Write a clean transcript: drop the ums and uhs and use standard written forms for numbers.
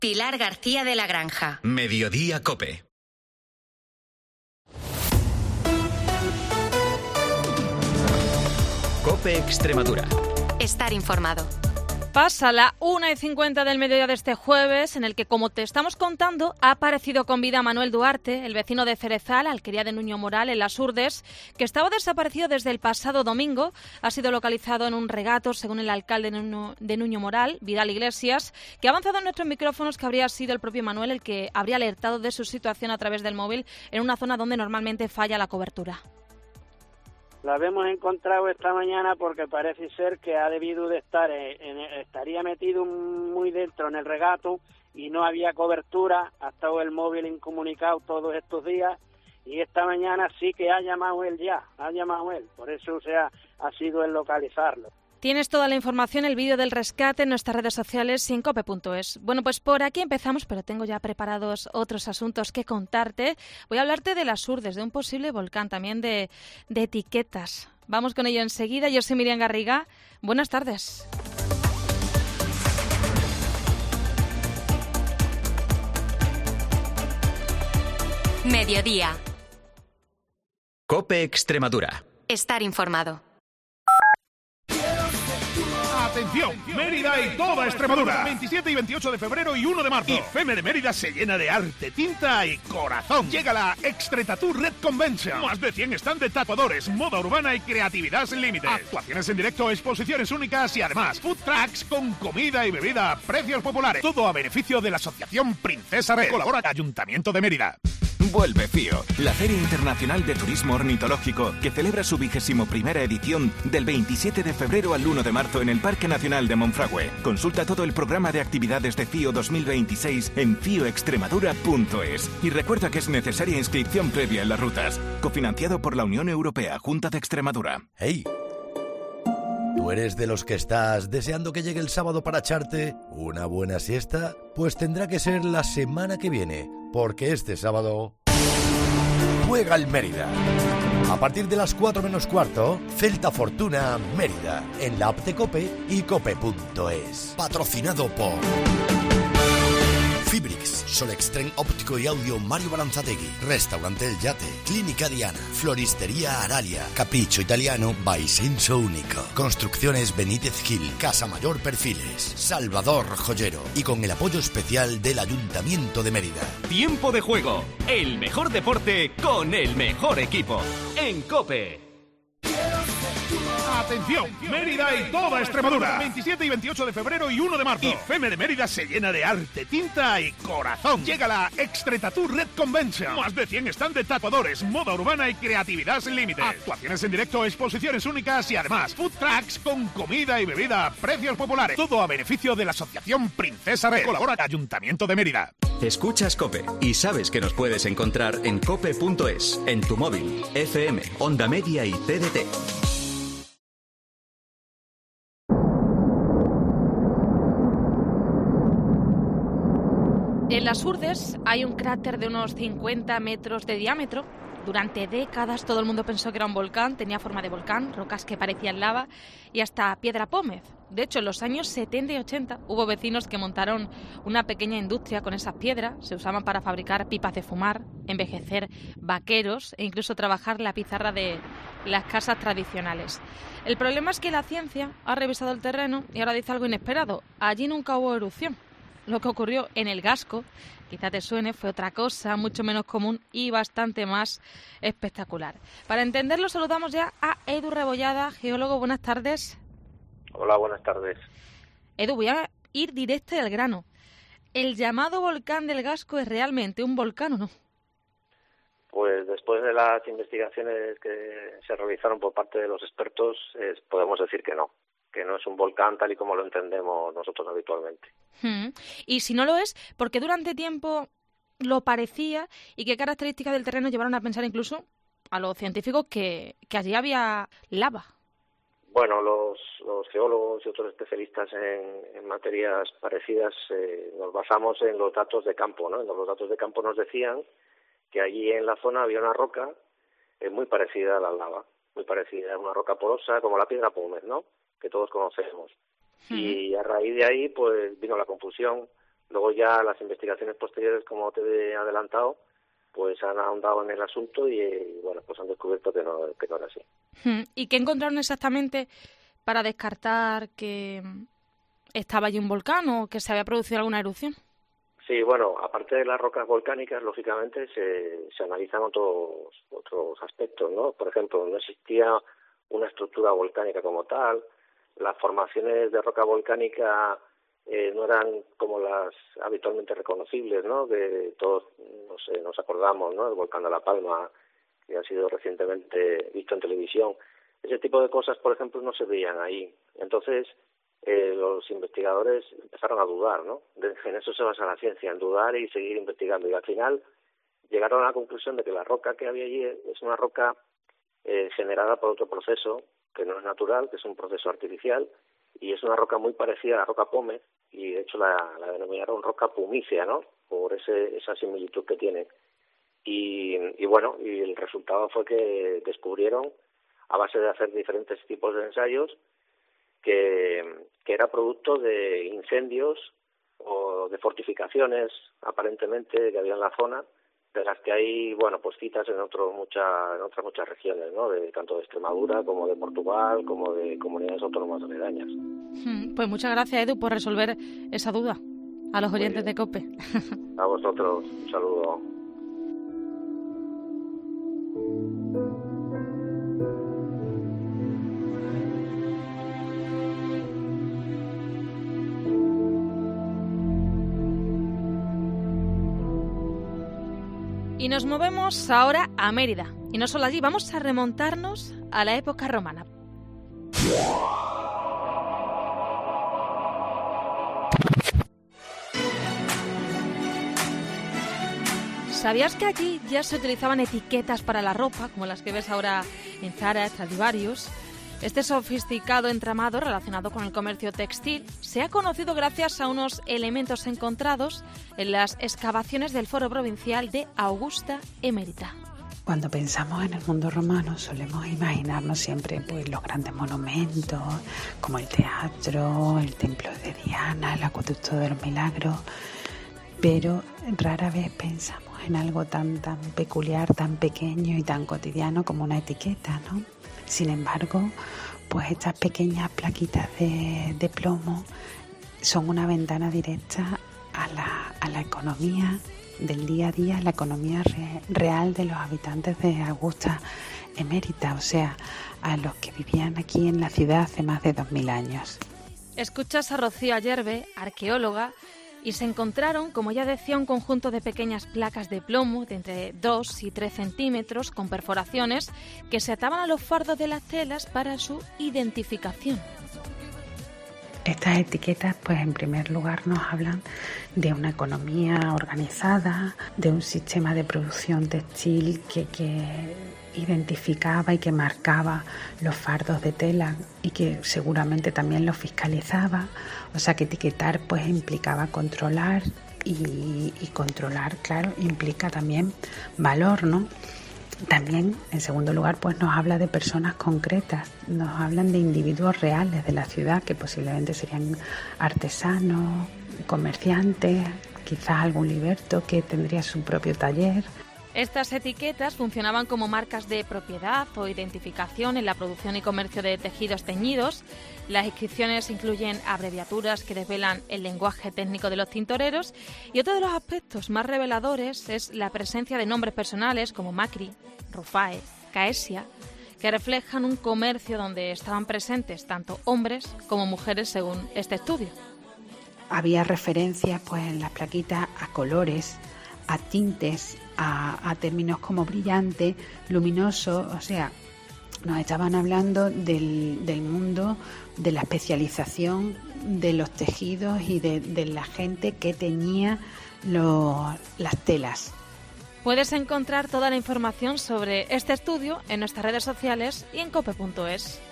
Pilar García de la Granja. Mediodía COPE. COPE Extremadura. Estar informado. Pasa la 1:50 del mediodía de este jueves, en el que, como te estamos contando, ha aparecido con vida Manuel Duarte, el vecino de Cerezal, alquería de Nuño Moral, en Las Hurdes, que estaba desaparecido desde el pasado domingo. Ha sido localizado en un regato, según el alcalde de Nuño Moral, Vidal Iglesias, que ha avanzado en nuestros micrófonos que habría sido el propio Manuel el que habría alertado de su situación a través del móvil en una zona donde normalmente falla la cobertura. La hemos encontrado esta mañana porque parece ser que ha debido de estar, estaría metido muy dentro en el regato y no había cobertura. Ha estado el móvil incomunicado todos estos días y esta mañana sí que ha llamado él. Por eso ha sido el localizarlo. Tienes toda la información, el vídeo del rescate en nuestras redes sociales y en cope.es. Bueno, pues por aquí empezamos, pero tengo ya preparados otros asuntos que contarte. Voy a hablarte de Las Hurdes, de un posible volcán, también de etiquetas. Vamos con ello enseguida. Yo soy Miriam Garriga. Buenas tardes. Mediodía. COPE Extremadura. Estar informado. Atención, Mérida y toda Extremadura. 27 y 28 de febrero y 1 de marzo. IFEME de Mérida se llena de arte, tinta y corazón. Llega la Extretatur Red Convention. Más de 100 stands de tatuadores, moda urbana y creatividad sin límites. Actuaciones en directo, exposiciones únicas y además food trucks con comida y bebida a precios populares. Todo a beneficio de la Asociación Princesa Red. Colabora Ayuntamiento de Mérida. Vuelve FIO, la Feria Internacional de Turismo Ornitológico, que celebra su 21ª edición del 27 de febrero al 1 de marzo en el Parque Nacional de Monfragüe. Consulta todo el programa de actividades de FIO 2026 en fioextremadura.es. Y recuerda que es necesaria inscripción previa en las rutas. Cofinanciado por la Unión Europea, Junta de Extremadura. ¡Hey! ¿Tú eres de los que estás deseando que llegue el sábado para echarte una buena siesta? Pues tendrá que ser la semana que viene, porque este sábado juega el Mérida. A partir de las 4 menos cuarto, Celta Fortuna Mérida, en la app de COPE y cope.es. Patrocinado por Fibrix, Solextren óptico y audio Mario Balanzategui, Restaurante El Yate, Clínica Diana, Floristería Aralia, Capricho Italiano by Senso Único, Construcciones Benítez Gil, Casa Mayor Perfiles, Salvador Joyero y con el apoyo especial del Ayuntamiento de Mérida. Tiempo de juego, el mejor deporte con el mejor equipo, en COPE. Atención, Mérida y toda Extremadura. 27 y 28 de febrero y 1 de marzo. IFEME de Mérida se llena de arte, tinta y corazón. Llega la Extretatur Red Convention. Más de 100 stands de tatuadores, moda urbana y creatividad sin límites. Actuaciones en directo, exposiciones únicas y además food trucks con comida y bebida a precios populares. Todo a beneficio de la Asociación Princesa Red. Colabora Ayuntamiento de Mérida. Escuchas COPE y sabes que nos puedes encontrar en cope.es, en tu móvil, FM, Onda Media y TDT. En Las Hurdes hay un cráter de unos 50 metros de diámetro. Durante décadas todo el mundo pensó que era un volcán, tenía forma de volcán, rocas que parecían lava y hasta piedra pómez. De hecho, en los años 70 y 80 hubo vecinos que montaron una pequeña industria con esas piedras. Se usaban para fabricar pipas de fumar, envejecer vaqueros e incluso trabajar la pizarra de las casas tradicionales. El problema es que la ciencia ha revisado el terreno y ahora dice algo inesperado. Allí nunca hubo erupción. Lo que ocurrió en el Gasco, quizá te suene, fue otra cosa mucho menos común y bastante más espectacular. Para entenderlo saludamos ya a Edu Rebollada, geólogo. Buenas tardes. Hola, buenas tardes. Edu, voy a ir directo al grano. ¿El llamado volcán del Gasco es realmente un volcán o no? Pues después de las investigaciones que se realizaron por parte de los expertos, podemos decir que no es un volcán tal y como lo entendemos nosotros habitualmente. Y si no lo es, ¿por qué durante tiempo lo parecía y qué características del terreno llevaron a pensar incluso a los científicos que allí había lava? Bueno, los geólogos y otros especialistas en materias parecidas nos basamos en los datos de campo, ¿no? Los datos de campo nos decían que allí en la zona había una roca muy parecida a la lava, muy parecida a una roca porosa como la piedra pómez, ¿no?, que todos conocemos. Y a raíz de ahí pues vino la confusión Luego ya las investigaciones posteriores, como te he adelantado, pues han ahondado en el asunto y bueno, pues han descubierto que no era así. ¿Y qué encontraron exactamente para descartar que estaba allí un volcán o que se había producido alguna erupción? Sí, bueno, aparte de las rocas volcánicas, lógicamente se analizan otros aspectos, ¿no? Por ejemplo, no existía una estructura volcánica como tal, las formaciones de roca volcánica no eran como las habitualmente reconocibles, ¿no? Que todos nos acordamos, ¿no? El volcán de La Palma, que ha sido recientemente visto en televisión. Ese tipo de cosas, por ejemplo, no se veían ahí. Entonces, los investigadores empezaron a dudar, ¿no? En eso se basa la ciencia, en dudar y seguir investigando. Y al final llegaron a la conclusión de que la roca que había allí es una roca generada por otro proceso que no es natural, que es un proceso artificial, y es una roca muy parecida a la roca Pómez, y de hecho la denominaron roca pumícea, ¿no? Por esa similitud que tiene. Y bueno, y el resultado fue que descubrieron, a base de hacer diferentes tipos de ensayos, que era producto de incendios o de fortificaciones, aparentemente, que había en la zona, de las que hay, bueno, pues citas en otras muchas regiones, ¿no? Tanto de Extremadura como de Portugal, como de comunidades autónomas aledañas. Pues muchas gracias, Edu, por resolver esa duda a los oyentes de COPE. A vosotros, un saludo. Y nos movemos ahora a Mérida. Y no solo allí, vamos a remontarnos a la época romana. ¿Sabías que allí ya se utilizaban etiquetas para la ropa, como las que ves ahora en Zara, Stradivarius? Este sofisticado entramado relacionado con el comercio textil se ha conocido gracias a unos elementos encontrados en las excavaciones del Foro Provincial de Augusta Emérita. Cuando pensamos en el mundo romano solemos imaginarnos siempre pues los grandes monumentos como el teatro, el templo de Diana, el acueducto de los Milagros, pero rara vez pensamos en algo tan peculiar, tan pequeño y tan cotidiano como una etiqueta, ¿no? Sin embargo, pues estas pequeñas plaquitas de plomo son una ventana directa a la economía del día a día, la economía real de los habitantes de Augusta Emérita, o sea, a los que vivían aquí en la ciudad hace más de 2000 años. Escuchas a Rocío Ayerbe, arqueóloga, y se encontraron, como ya decía, un conjunto de pequeñas placas de plomo de entre 2 y 3 centímetros con perforaciones que se ataban a los fardos de las telas para su identificación. Estas etiquetas, pues en primer lugar nos hablan de una economía organizada, de un sistema de producción textil que identificaba y que marcaba los fardos de tela y que seguramente también los fiscalizaba. O sea que etiquetar pues implicaba controlar y controlar, claro, implica también valor, ¿no? También, en segundo lugar, pues nos habla de personas concretas, nos hablan de individuos reales de la ciudad que posiblemente serían artesanos, comerciantes, quizás algún liberto que tendría su propio taller. Estas etiquetas funcionaban como marcas de propiedad o identificación en la producción y comercio de tejidos teñidos. Las inscripciones incluyen abreviaturas que desvelan el lenguaje técnico de los tintoreros y otro de los aspectos más reveladores es la presencia de nombres personales como Macri, Rufae, Caesia, que reflejan un comercio donde estaban presentes tanto hombres como mujeres según este estudio. Había referencias pues en las plaquitas a colores, a tintes, a términos como brillante, luminoso, o sea, nos estaban hablando del mundo, de la especialización de los tejidos y de la gente que teñía las telas. Puedes encontrar toda la información sobre este estudio en nuestras redes sociales y en cope.es.